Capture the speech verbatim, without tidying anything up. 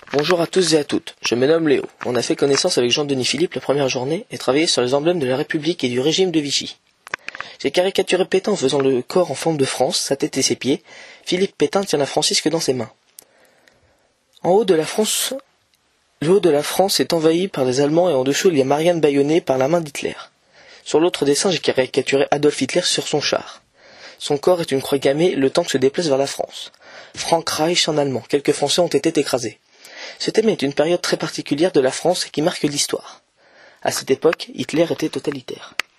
Bonjour à tous et à toutes, je me nomme Léo. On a fait connaissance avec Jean-Denis Philippe la première journée et travaillé sur les emblèmes de la République et du régime de Vichy. J'ai caricaturé Pétain en faisant le corps en forme de France, sa tête et ses pieds. Philippe Pétain tient la Francisque dans ses mains. En haut de la France, le haut de la France est envahi par les Allemands et en dessous il y a Marianne bâillonnée par la main d'Hitler. Sur l'autre dessin, j'ai caricaturé Adolf Hitler sur son char. Son corps est une croix gammée, le tank se déplace vers la France. Frankreich en allemand, quelques Français ont été écrasés. Ce thème est une période très particulière de la France qui marque l'histoire. À cette époque, Hitler était totalitaire.